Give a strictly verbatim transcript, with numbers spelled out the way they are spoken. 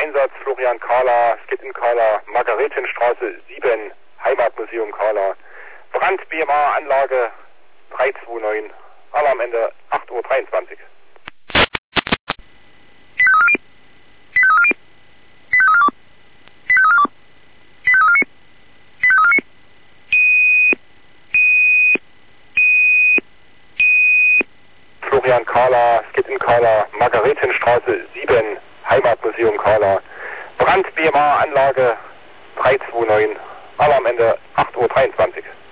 Einsatz, Florian Kahler, Skit in Kahler, Margaretenstraße sieben, Heimatmuseum Kahler. Brand B M A Anlage drei zwei neun, Alarmende acht Uhr dreiundzwanzig. Florian Kahler, Skit in Kahler, Margaretenstraße sieben, Heimatmuseum Kahler. Brand B M A Anlage drei zwei neun, Alarmende acht Uhr dreiundzwanzig.